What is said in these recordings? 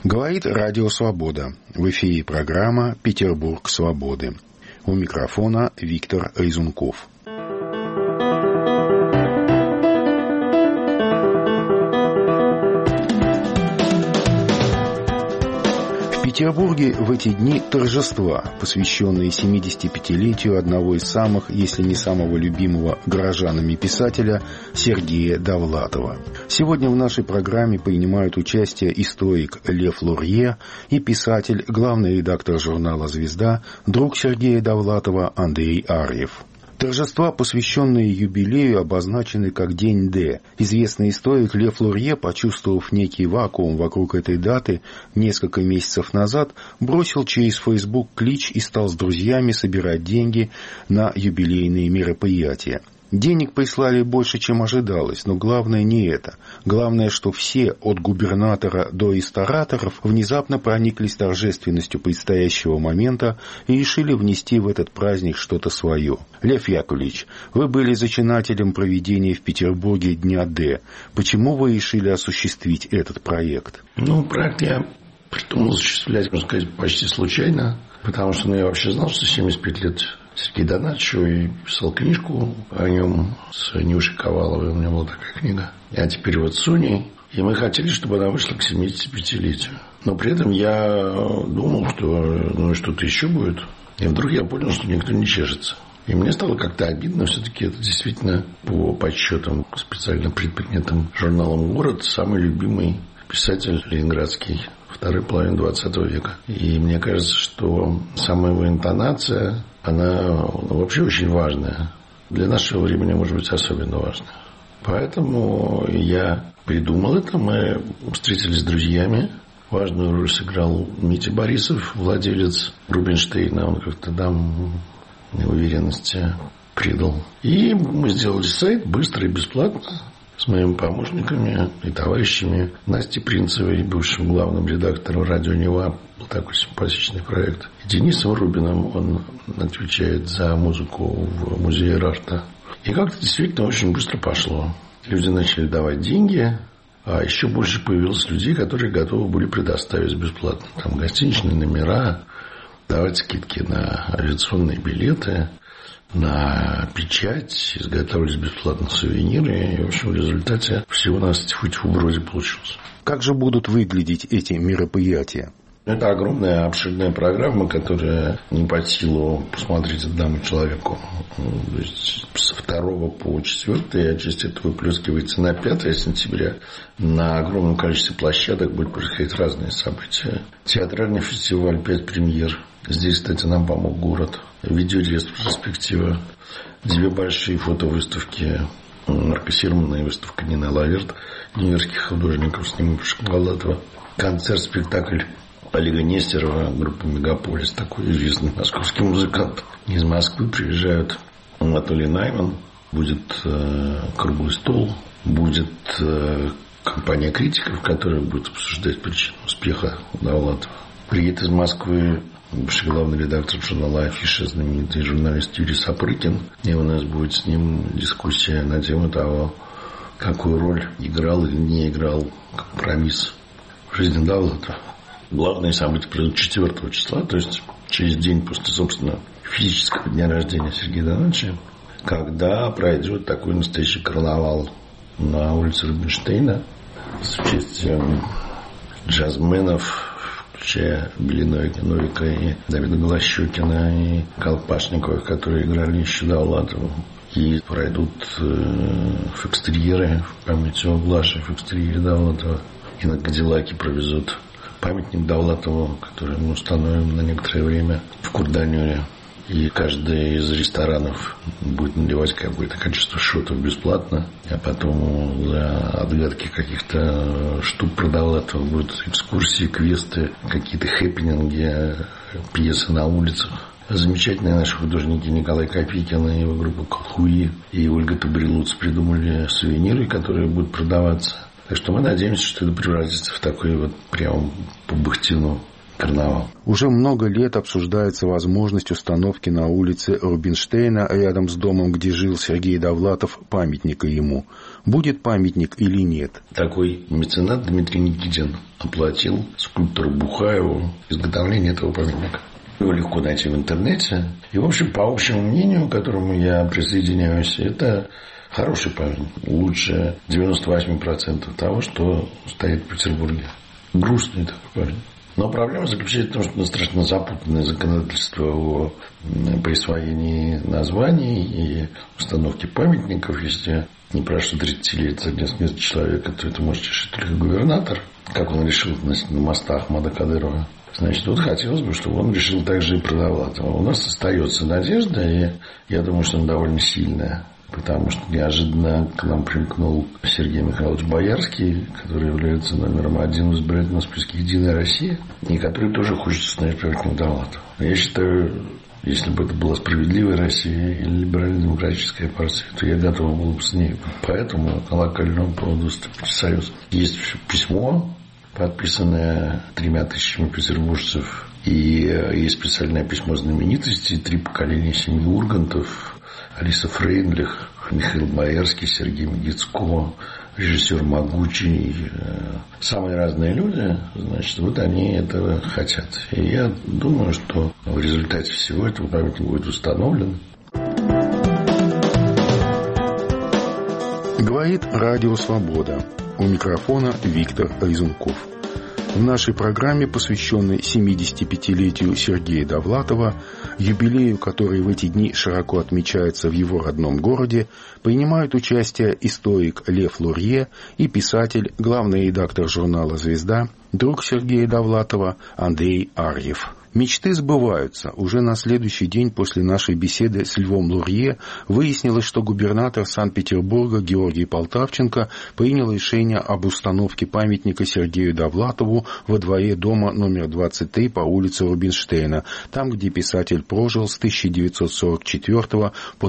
Говорит Радио Свобода. В эфире программа «Петербург свободы». У микрофона Виктор Резунков. В Петербурге в эти дни торжества, посвященные 75-летию одного из самых, если не самого любимого горожанами писателя Сергея Довлатова. Сегодня в нашей программе принимают участие историк Лев Лурье и писатель, главный редактор журнала «Звезда», друг Сергея Довлатова Андрей Арьев. Торжества, посвященные юбилею, обозначены как День Д. Известный историк Лев Лурье, почувствовав некий вакуум вокруг этой даты, несколько месяцев назад бросил через Facebook клич и стал с друзьями собирать деньги на юбилейные мероприятия. Денег прислали больше, чем ожидалось, но главное не это. Главное, что все, от губернатора до рестораторов, внезапно прониклись торжественностью предстоящего момента и решили внести в этот праздник что-то свое. Лев Яковлевич, вы были зачинателем проведения в Петербурге Дня Д. Почему вы решили осуществить этот проект? Проект я придумал осуществлять, можно сказать, почти случайно, потому что я вообще знал, что 75 лет Сергею Донатовичу, и писал книжку о нем с Нюшей Коваловой. У меня была такая книга. А теперь вот с Соней. И мы хотели, чтобы она вышла к 75-летию. Но при этом я думал, что что-то еще будет. И вдруг я понял, что никто не чешется. И мне стало как-то обидно. Все-таки это действительно, по подсчетам специально предпринятым журналом «Город», самый любимый писатель ленинградский второй половины 20 века. И мне кажется, что сама его интонация, она вообще очень важная. Для нашего времени, может быть, особенно важная. Поэтому я придумал это. Мы встретились с друзьями. Важную роль сыграл Митя Борисов, владелец Рубинштейна. Он как-то там неуверенности придал. И мы сделали сайт быстро и бесплатно с моими помощниками и товарищами. Настей Принцевой, бывшим главным редактором «Радио Нева», был такой симпатичный проект. И Денисом Рубиным, он отвечает за музыку в музее Рарта. И как-то действительно очень быстро пошло. Люди начали давать деньги, а еще больше появилось людей, которые готовы были предоставить бесплатно там гостиничные номера, давать скидки на авиационные билеты, на печать, изготавливались бесплатно сувениры. И, в общем, в результате всего у нас тьфу-тьфу вроде получилось. Как же будут выглядеть эти мероприятия? Это огромная обширная программа, которая не под силу посмотреть одному человеку. То есть с 2 по 4, а часть этого выплескивается на 5 сентября. На огромном количестве площадок будут происходить разные события. Театральный фестиваль, 5 премьер. Здесь, кстати, нам помог город. Видеоретроспектива. 2 большие фотовыставки. Марка Сермана и выставка Нины Лаверт, нью-йоркских художников, снимавших Довлатова. Концерт-спектакль Олега Нестерова, группа «Мегаполис», такой известный московский музыкант. Из Москвы приезжают Анатолий Найман, будет круглый стол, будет компания критиков, которая будет обсуждать причину успеха Довлатова. Приедет из Москвы бывший главный редактор журнала «Афиша», знаменитый журналист Юрий Сапрыкин. И у нас будет с ним дискуссия на тему того, какую роль играл или не играл компромисс в жизни Довлатова. Главное событие пройдет 4 числа, то есть через день после, собственно, физического дня рождения Сергея Донатовича, когда пройдет такой настоящий карнавал на улице Рубинштейна с участием джазменов, включая Белиной, Новика и Давида Голощекина и Колпашникова, которые играли еще Довлатову. И пройдут фокстерьеры в память о Глаше, фокстерьере Довлатова. И на Кадиллаке провезут памятник Довлатову, который мы установим на некоторое время в Курданюре. И каждый из ресторанов будет наливать какое-то количество шотов бесплатно. А потом за отгадки каких-то штук про Довлатова будут экскурсии, квесты, какие-то хэппининги, пьесы на улицах. Замечательные наши художники Николай Копейкин и его группа «Колхуи» и Ольга Табрилуц придумали сувениры, которые будут продаваться. Так что мы надеемся, что это превратится в такой вот прям по Бахтину карнавал. Уже много лет обсуждается возможность установки на улице Рубинштейна, рядом с домом, где жил Сергей Довлатов, памятника ему. Будет памятник или нет? Такой меценат Дмитрий Никитин оплатил скульптору Бухаеву изготовление этого памятника. Его легко найти в интернете. И, в общем, по общему мнению, к которому я присоединяюсь, это хороший памятник. Лучше 98% того, что стоит в Петербурге. Грустный такой памятник. Но проблема заключается в том, что страшно запутанное законодательство о присвоении названий и установке памятников. Если не прошло 30 лет со дня смерти человека, то это может решить только губернатор, как он решил на мостах Ахмада Кадырова. Значит, вот хотелось бы, чтобы он решил также и про Довлатова. У нас остается надежда, и я думаю, что она довольно сильная. Потому что неожиданно к нам примкнул Сергей Михайлович Боярский, который является номером 1 в избирательном списке «Единая Россия», и который тоже хочет установить памятник Довлатову. Я считаю, если бы это была справедливая Россия или либерально-демократическая партия, то я готов был бы с ней. Поэтому на локальном поводу вступить в союз. Есть письмо, подписанное 3000 петербуржцев, и есть специальное письмо знаменитостей, 3 поколения семьи Ургантов, Алиса Фрейндлих, Михаил Боярский, Сергей Мегицко, режиссер Могучий, самые разные люди, значит, вот они этого хотят. И я думаю, что в результате всего этого памятник будет установлен. Говорит Радио Свобода. У микрофона Виктор Резунков. В нашей программе, посвященной 75-летию Сергея Довлатова, юбилею, который в эти дни широко отмечается в его родном городе, принимают участие историк Лев Лурье и писатель, главный редактор журнала «Звезда», друг Сергея Довлатова Андрей Арьев. Мечты сбываются. Уже на следующий день после нашей беседы с Львом Лурье выяснилось, что губернатор Санкт-Петербурга Георгий Полтавченко принял решение об установке памятника Сергею Довлатову во дворе дома номер 23 по улице Рубинштейна, там, где писатель прожил с 1944 по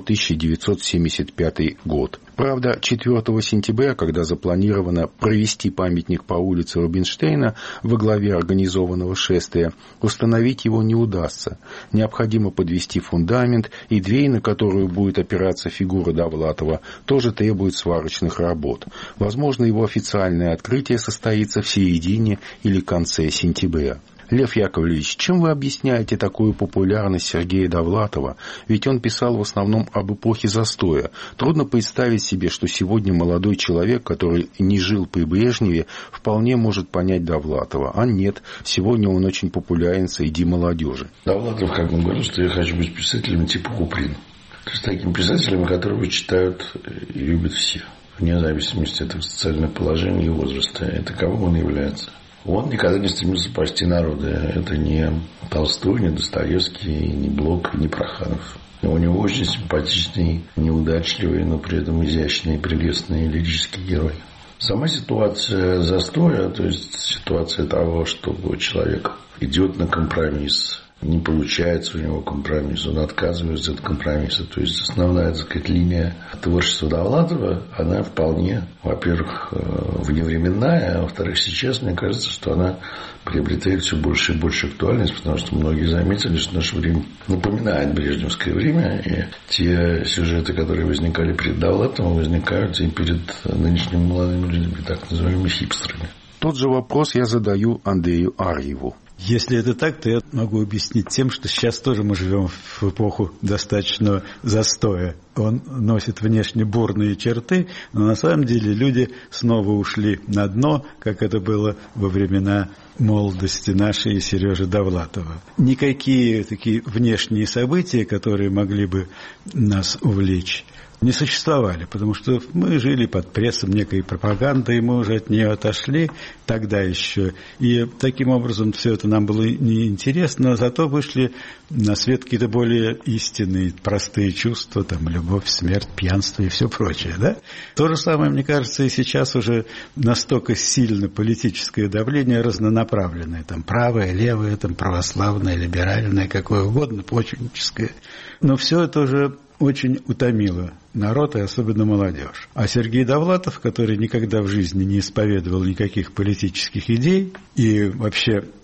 1975 год. Правда, 4 сентября, когда запланировано провести памятник по улице Рубинштейна во главе организованного шествия, установить его не удастся. Необходимо подвести фундамент, и дверь, на которую будет опираться фигура Довлатова, тоже требует сварочных работ. Возможно, его официальное открытие состоится в середине или конце сентября. Лев Яковлевич, чем вы объясняете такую популярность Сергея Довлатова? Ведь он писал в основном об эпохе застоя. Трудно представить себе, что сегодня молодой человек, который не жил при Брежневе, вполне может понять Довлатова. А нет, сегодня он очень популярен среди молодежи. Довлатов, как он говорил, что я хочу быть писателем типа Куприн. То есть таким писателем, которого читают и любят все, вне зависимости от социального положения и возраста. И таковым он является. Он никогда не стремился спасти народа. Это не Толстой, не Достоевский, не Блок, не Проханов. У него очень симпатичный, неудачливый, но при этом изящный, прелестный лирический герой. Сама ситуация застоя, то есть ситуация того, что человек идет на компромисс, не получается у него компромисс, он отказывается от компромисса. То есть основная, так сказать, линия творчества Довлатова, она вполне, во-первых, вневременная, а во-вторых, сейчас, мне кажется, что она приобретает все больше и больше актуальность, потому что многие заметили, что наше время напоминает брежневское время, и те сюжеты, которые возникали перед Довлатовым, возникают и перед нынешними молодыми людьми, так называемыми хипстерами. Тот же вопрос я задаю Андрею Арьеву. Если это так, то я могу объяснить тем, что сейчас тоже мы живем в эпоху достаточного застоя. Он носит внешне бурные черты, но на самом деле люди снова ушли на дно, как это было во времена молодости нашей и Сережи Довлатова. Никакие такие внешние события, которые могли бы нас увлечь, не существовали, потому что мы жили под прессом некой пропаганды, и мы уже от нее отошли тогда еще. И таким образом все это нам было неинтересно, зато вышли на свет какие-то более истинные, простые чувства, там, любовь, смерть, пьянство и все прочее. Да? То же самое, мне кажется, и сейчас уже настолько сильно политическое давление разнонаправленное. Там правое, левое, там, православное, либеральное, какое угодно, почвенническое. Но все это уже очень утомило народ, и особенно молодежь. А Сергей Довлатов, который никогда в жизни не исповедовал никаких политических идей и вообще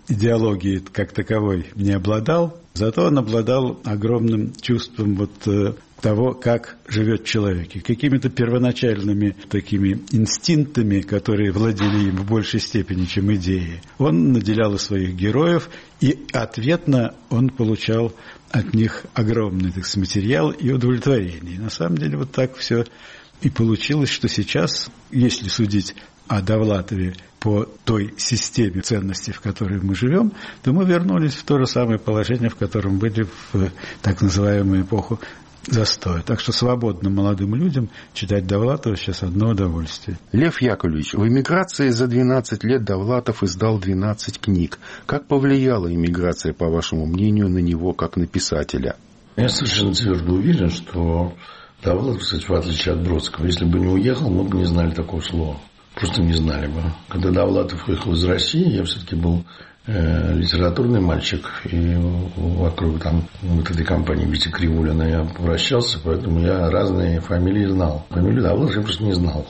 идеологией как таковой не обладал, зато он обладал огромным чувством того, как живет человек, и какими-то первоначальными такими инстинктами, которые владели им в большей степени, чем идеи. Он наделял своих героев, и ответно он получал от них огромный, так сказать, материал и удовлетворение. И на самом деле вот так все и получилось, что сейчас, если судить о Довлатове по той системе ценностей, в которой мы живем, то мы вернулись в то же самое положение, в котором были в так называемую эпоху застоя. Так что свободным молодым людям читать Довлатова сейчас одно удовольствие. Лев Яковлевич, в эмиграции за 12 лет Довлатов издал 12 книг. Как повлияла эмиграция, по вашему мнению, на него как на писателя? Я совершенно твердо уверен, что Довлатов, кстати, в отличие от Бродского, если бы не уехал, мы бы не знали такого слова. Просто не знали бы. Когда Довлатов уехал из России, я все-таки был литературный мальчик, и вокруг там вот этой компании Вити Кривулина я вращался, поэтому я разные фамилии знал. Фамилию Довлатова я просто не знал.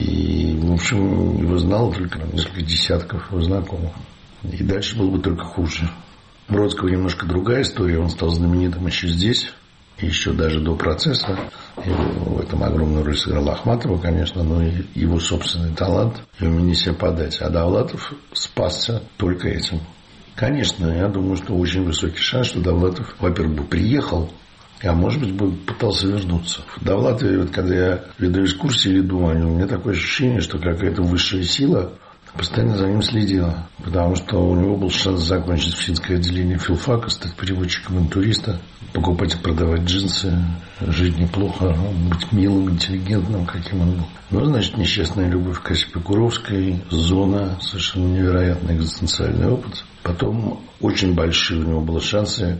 И, в общем, его знал только несколько десятков его знакомых. И дальше было бы только хуже. Бродского немножко другая история. Он стал знаменитым еще здесь, еще даже до процесса. И в этом огромную роль сыграла Ахматова, конечно, но и его собственный талант и умение себя подать. А Довлатов спасся только этим. Конечно, я думаю, что очень высокий шанс, что Довлатов, во-первых, бы приехал, а может быть, бы пытался вернуться. В Довлатове, вот, когда я веду экскурсии или думаю, у меня такое ощущение, что какая-то высшая сила постоянно за ним следила. Потому что у него был шанс закончить финское отделение филфака, стать переводчиком интуриста, покупать и продавать джинсы, жить неплохо, быть милым, интеллигентным, каким он был. Ну, значит, несчастная любовь к Кассии Куровской, зона, совершенно невероятный экзистенциальный опыт. Потом очень большие у него были шансы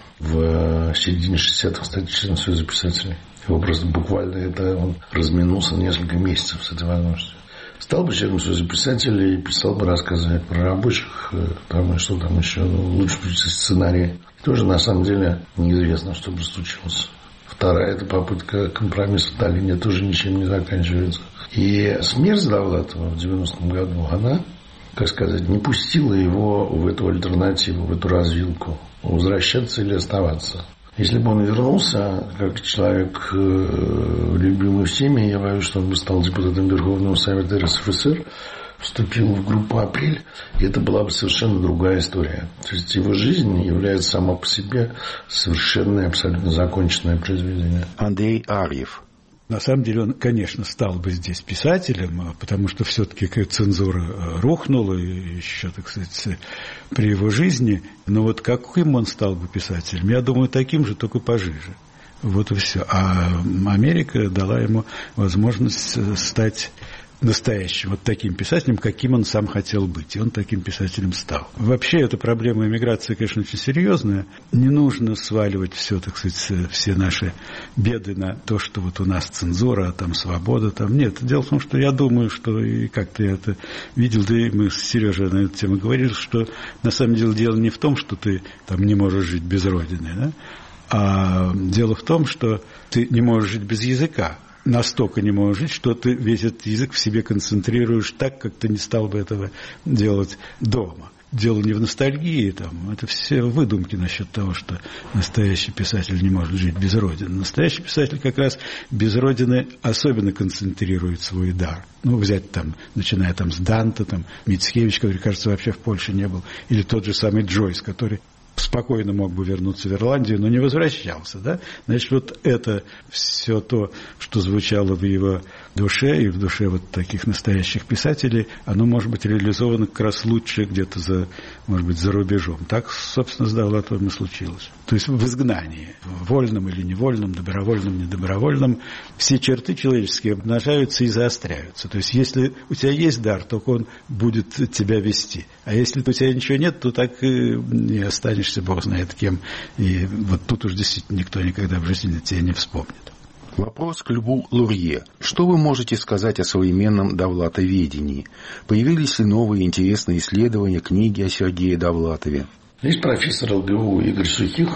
в середине 60-х стать членом Союза писателей. Его просто буквально он разминулся несколько месяцев с этой возможностью. Стал бы членом Союза писателей и писал бы рассказы про рабочих, там и что там еще, лучше пишется сценарии. Тоже на самом деле неизвестно, что бы случилось. Вторая эта попытка компромисса в Таллине тоже ничем не заканчивается. И смерть Довлатова в 90-м году, она, как сказать, не пустила его в эту альтернативу, в эту развилку, возвращаться или оставаться. Если бы он вернулся, как человек, любимый всеми, я боюсь, что он бы стал депутатом Верховного Совета РСФСР, вступил в группу «Апрель», и это была бы совершенно другая история. То есть его жизнь является сама по себе совершенное, абсолютно законченное произведение. Андрей Арьев. На самом деле он, конечно, стал бы здесь писателем, потому что все-таки цензура рухнула еще, так сказать, при его жизни. Но вот каким он стал бы писателем? Я думаю, таким же, только пожиже. Вот и все. А Америка дала ему возможность стать настоящим, вот таким писателем, каким он сам хотел быть. И он таким писателем стал. Вообще, эта проблема эмиграции, конечно, очень серьезная. Не нужно сваливать все, так сказать, все наши беды на то, что вот у нас цензура, а там свобода, там нет. Дело в том, что я думаю, что и как-то я это видел, да и мы с Сережей на эту тему говорили, что на самом деле дело не в том, что ты там не можешь жить без Родины, да? А дело в том, что ты не можешь жить без языка. Настолько не можешь жить, что ты весь этот язык в себе концентрируешь так, как ты не стал бы этого делать дома. Дело не в ностальгии, там, это все выдумки насчет того, что настоящий писатель не может жить без Родины. Настоящий писатель как раз без Родины особенно концентрирует свой дар. Ну, взять там, начиная там с Данте, там, Мицкевич, который, кажется, вообще в Польше не был, или тот же самый Джойс, который спокойно мог бы вернуться в Ирландию, но не возвращался, да? Значит, вот это все то, что звучало в его душе и в душе вот таких настоящих писателей, оно может быть реализовано как раз лучше где-то может быть, за рубежом. Так, собственно, с Довлатовым и случилось. То есть в изгнании, вольном или невольном, добровольном, недобровольном, все черты человеческие обнажаются и заостряются. То есть если у тебя есть дар, то он будет тебя вести. А если у тебя ничего нет, то так и останешься бог знает кем. И вот тут уж действительно никто никогда в жизни тебя не вспомнит. Вопрос к Льву Лурье. Что вы можете сказать о современном довлатоведении? Появились ли новые интересные исследования, книги о Сергее Довлатове? Есть профессор ЛГУ Игорь Сухих,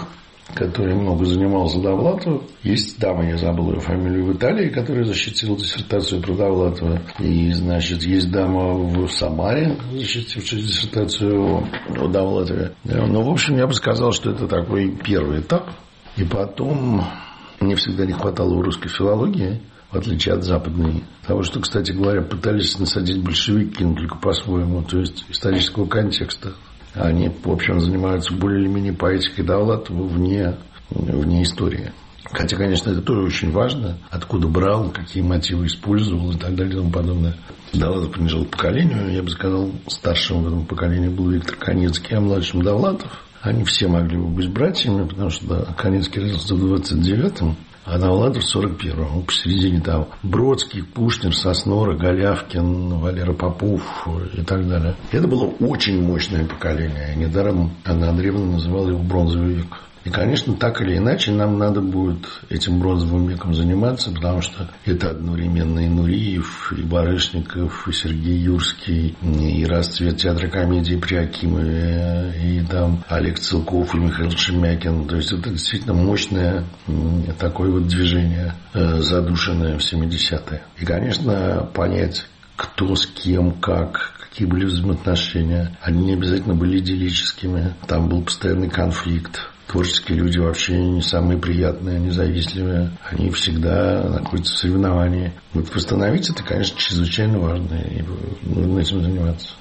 который много занимался Довлатовым. Есть дама, я забыл ее фамилию, в Италии, которая защитила диссертацию про Довлатова. И, значит, есть дама в Самаре, защитившая диссертацию о Довлатове. Ну, в общем, я бы сказал, что это такой первый этап. И потом мне всегда не хватало в русской филологии, в отличие от западной. Потому что, кстати говоря, пытались насадить большевики, но только по-своему, то есть исторического контекста. Они, в общем, занимаются более или менее поэтикой Довлатова вне истории. Хотя, конечно, это тоже очень важно. Откуда брал, какие мотивы использовал и так далее и тому подобное. Довлатов принадлежал поколению. Я бы сказал, старшим в этом поколении был Виктор Канецкий, а младшим Довлатов. Они все могли бы быть братьями, потому что Канецкий родился в 29-м, а Довлатов в 41-м. Посередине там Бродский, Кушнер, Соснора, Голявкин, Валера Попов и так далее. Это было очень мощное поколение. Недаром Анна Андреевна называла его «бронзовый век». И, конечно, так или иначе нам надо будет этим бронзовым веком заниматься, потому что это одновременно и Нуриев, и Барышников, и Сергей Юрский, и расцвет театра комедии при Акимове, и там Олег Целков и Михаил Шемякин. То есть это действительно мощное такое вот движение, задушенное в 70-е. И, конечно, понять, кто с кем, как, какие были взаимоотношения, они не обязательно были идиллическими. Там был постоянный конфликт. Творческие люди вообще не самые приятные, независимые. Они всегда находятся в соревновании. Вот восстановить это, конечно, чрезвычайно важно. И нужно этим заниматься.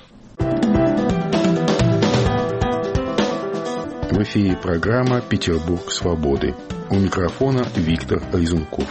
В эфире программа «Петербург свободы». У микрофона Виктор Лизунков.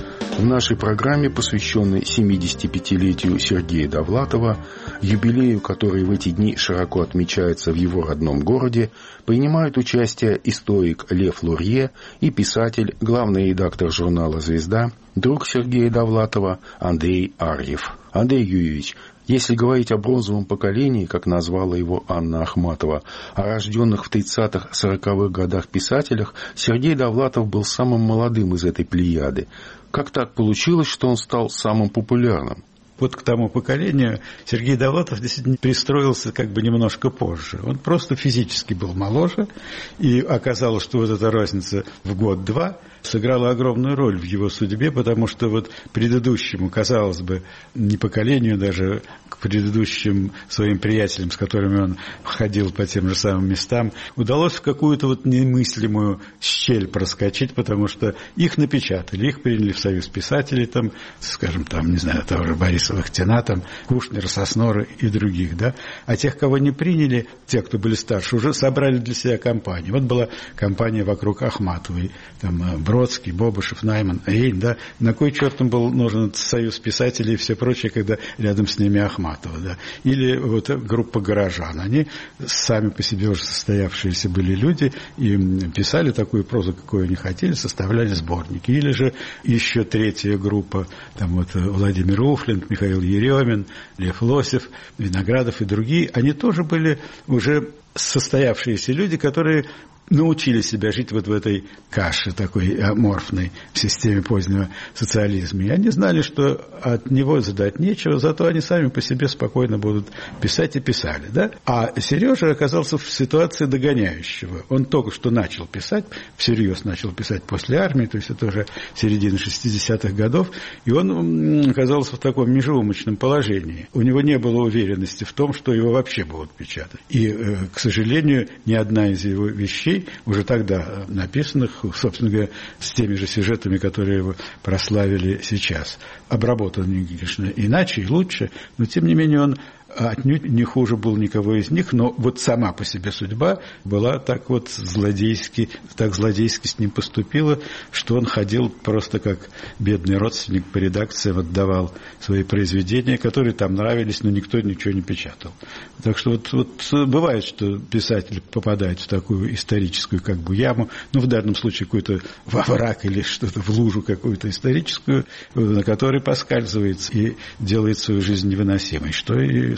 В нашей программе, посвященной 75-летию Сергея Довлатова, юбилею, который в эти дни широко отмечается в его родном городе, принимают участие историк Лев Лурье и писатель, главный редактор журнала «Звезда», друг Сергея Довлатова Андрей Арьев. Андрей Юрьевич, если говорить о бронзовом поколении, как назвала его Анна Ахматова, о рожденных в 30-40-х годах писателях, Сергей Довлатов был самым молодым из этой плеяды. Как так получилось, что он стал самым популярным? Вот к тому поколению Сергей Довлатов действительно пристроился как бы немножко позже. Он просто физически был моложе, и оказалось, что вот эта разница в год-два сыграла огромную роль в его судьбе, потому что вот предыдущему, казалось бы, не поколению, даже к предыдущим своим приятелям, с которыми он ходил по тем же самым местам, удалось в какую-то вот немыслимую щель проскочить, потому что их напечатали, их приняли в Союз писателей, там, скажем, там, не знаю, того же Бориса Вахтина, там, Кушнера, Соснора и других, да, а тех, кого не приняли, те, кто были старше, уже собрали для себя компанию. Вот была компания вокруг Ахматовой, там, Бродский, Бобышев, Найман, Рейн, да, на кой черт им был нужен Союз писателей и все прочее, когда рядом с ними Ахматова, да, или вот группа горожан, они сами по себе уже состоявшиеся были люди и писали такую прозу, какую они хотели, составляли сборники, или же еще третья группа, там вот Владимир Уфлин, Михаил Еремин, Лев Лосев, Виноградов и другие, они тоже были уже состоявшиеся люди, которые научили себя жить вот в этой каше такой аморфной в системе позднего социализма. И они знали, что от него задать нечего, зато они сами по себе спокойно будут писать и писали. Да? А Сережа оказался в ситуации догоняющего. Он только что начал писать, всерьез начал писать после армии, то есть это уже середина 60-х годов, и он оказался в таком межеумочном положении. У него не было уверенности в том, что его вообще будут печатать. И, к сожалению, ни одна из его вещей, уже тогда написанных, собственно говоря, с теми же сюжетами, которые его прославили сейчас. Обработан, конечно, иначе и лучше, но тем не менее он отнюдь не хуже был никого из них, но вот сама по себе судьба была так вот злодейски с ним поступила, что он ходил просто как бедный родственник по редакциям, отдавал свои произведения, которые там нравились, но никто ничего не печатал. Так что вот бывает, что писатель попадает в такую историческую как бы яму, ну в данном случае какой-то во враг или что-то в лужу какую-то историческую, на которой поскальзывается и делает свою жизнь невыносимой, что и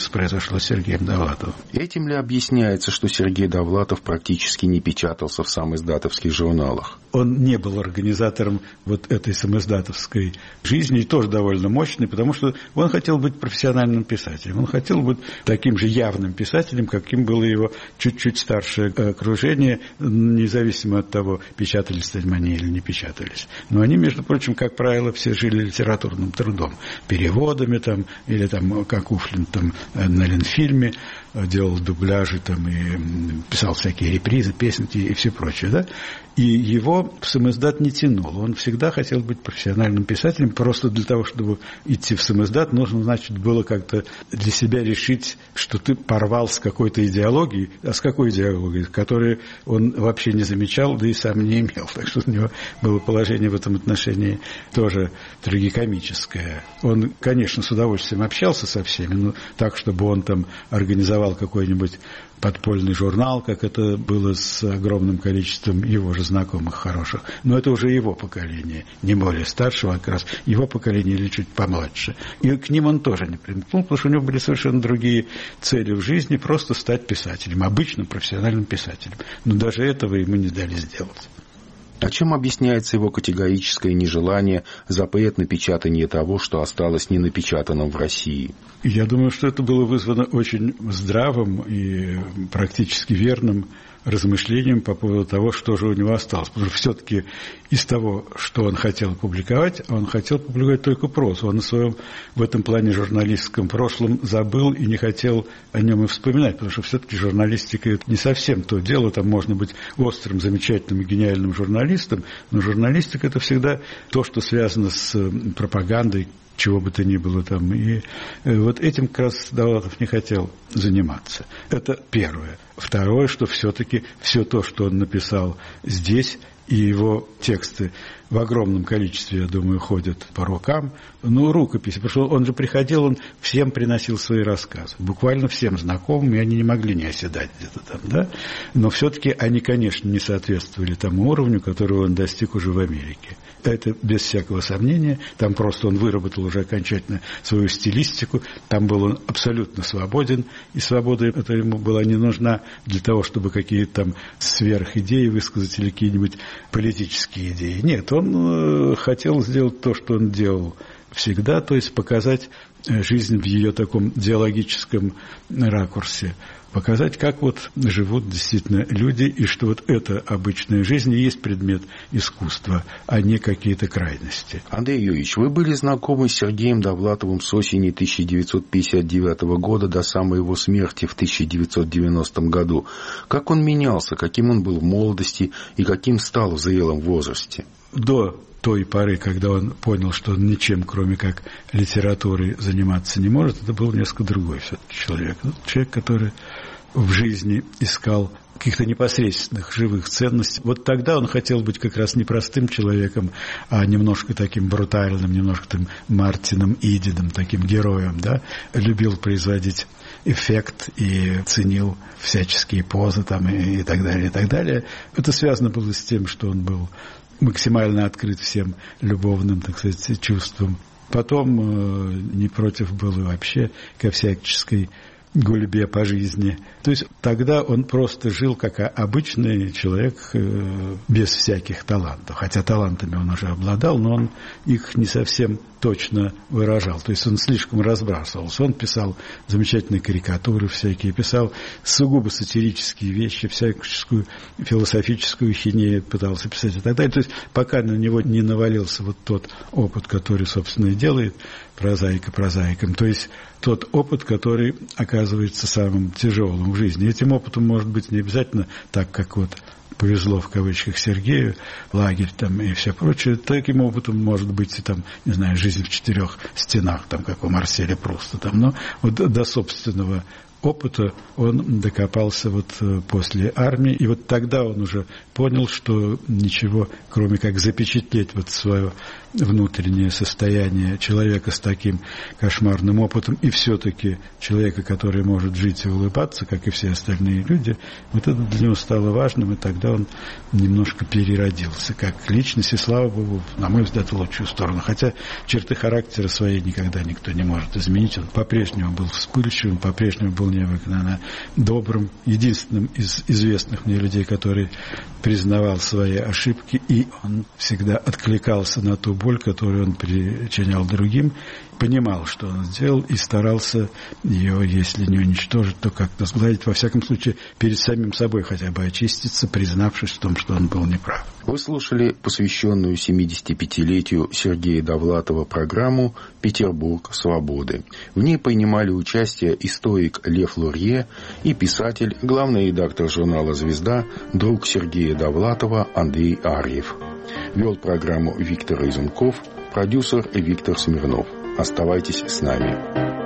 произошло с Сергеем Довлатовым. Этим ли объясняется, что Сергей Довлатов практически не печатался в самиздатовских журналах? Он не был организатором вот этой самиздатовской жизни, и тоже довольно мощный, потому что он хотел быть профессиональным писателем. Он хотел быть таким же явным писателем, каким было его чуть-чуть старшее окружение, независимо от того, печатались они или не печатались. Но они, между прочим, как правило, все жили литературным трудом, переводами там, или там, как Уфлин там, на Ленфильме делал дубляжи там, и писал всякие репризы, песенки и все прочее, да? И его в самиздат не тянул. Он всегда хотел быть профессиональным писателем. Просто для того, чтобы идти в самиздат, нужно, значит, было как-то для себя решить, что ты порвал с какой-то идеологией. А с какой идеологией? Которую он вообще не замечал, да и сам не имел. Так что у него было положение в этом отношении тоже трагикомическое. Он, конечно, с удовольствием общался со всеми, но так, чтобы он там организовал какой-нибудь подпольный журнал, как это было с огромным количеством его же знакомых хороших. Но это уже его поколение, не более старшего, а как раз его поколение или чуть помладше. И к ним он тоже не примкнул, потому что у него были совершенно другие цели в жизни, просто стать писателем, обычным профессиональным писателем. Но даже этого ему не дали сделать. А чем объясняется его категорическое нежелание запрет напечатания того, что осталось ненапечатанным в России? Я думаю, что это было вызвано очень здравым и практически верным размышлением по поводу того, что же у него осталось. Потому что все-таки из того, что он хотел публиковать, он хотел публиковать только прозу. Он о своем в этом плане журналистском прошлом забыл и не хотел о нем и вспоминать, потому что все-таки журналистика – это не совсем то дело. Там можно быть острым, замечательным и гениальным журналистом, но журналистика – это всегда то, что связано с пропагандой, чего бы то ни было там. И вот этим как раз Довлатов не хотел заниматься. Это первое. Второе, что все-таки все то, что он написал здесь, и его тексты в огромном количестве, я думаю, ходят по рукам. Ну, рукописи, потому что он же приходил, он всем приносил свои рассказы. Буквально всем знакомым, и они не могли не оседать где-то там, да? Но все-таки они, конечно, не соответствовали тому уровню, которого он достиг уже в Америке. Это без всякого сомнения. Там просто он выработал уже окончательно свою стилистику. Там был он абсолютно свободен. И свобода эта ему была не нужна для того, чтобы какие-то там сверхидеи высказать или какие-нибудь политические идеи. Нет, он хотел сделать то, что он делал всегда, то есть показать жизнь в ее таком диалогическом ракурсе. Показать, как вот живут действительно люди, и что вот эта обычная жизнь и есть предмет искусства, а не какие-то крайности. Андрей Юрьевич, вы были знакомы с Сергеем Довлатовым с осени 1959 года до самой его смерти в 1990 году. Как он менялся, каким он был в молодости и каким стал в зрелом возрасте? До той поры, когда он понял, что он ничем, кроме как литературой, заниматься не может, это был несколько другой все-таки человек. Человек, который в жизни искал каких-то непосредственных живых ценностей. Вот тогда он хотел быть как раз не простым человеком, а немножко таким брутальным, немножко там Мартином Иденом, таким героем, да, любил производить эффект и ценил всяческие позы там и так далее, и так далее. Это связано было с тем, что он был максимально открыт всем любовным, так сказать, чувствам. Потом не против был и вообще ко всяческой гульбе по жизни. То есть тогда он просто жил как обычный человек без всяких талантов. Хотя талантами он уже обладал, но он их не совсем точно выражал. То есть он слишком разбрасывался. Он писал замечательные карикатуры всякие, писал сугубо сатирические вещи, всякую философическую хинею пытался писать и так далее. То есть пока на него не навалился вот тот опыт, который, собственно, и делает прозаика прозаиком. То есть тот опыт, который оказывается самым тяжелым в жизни. Этим опытом может быть не обязательно так, как вот повезло в кавычках Сергею, лагерь там и все прочее. Таким опытом может быть и там, не знаю, жизнь в 4 стенах, там, как у Марселя Пруста. Там. Но вот до собственного опыта он докопался вот после армии. И вот тогда он уже понял, что ничего, кроме как запечатлеть вот свое внутреннее состояние человека с таким кошмарным опытом и все-таки человека, который может жить и улыбаться, как и все остальные люди, вот это для него стало важным, и тогда он немножко переродился как личность, и слава Богу, на мой взгляд, в лучшую сторону. Хотя черты характера своей никогда никто не может изменить. Он по-прежнему был вспыльчивым, по-прежнему был необыкновенно добрым, единственным из известных мне людей, который признавал свои ошибки, и он всегда откликался на ту боль, которую он причинял другим, понимал, что он сделал, и старался ее, если не уничтожить, то как-то сгладить, во всяком случае, перед самим собой хотя бы очиститься, признавшись в том, что он был неправ. Вы слушали посвященную 75-летию Сергея Довлатова программу «Петербург свободы». В ней принимали участие историк Лев Лурье и писатель, главный редактор журнала «Звезда», друг Сергея Довлатова Андрей Арьев. Вел программу Виктор Изунков, продюсер Виктор Смирнов. Оставайтесь с нами.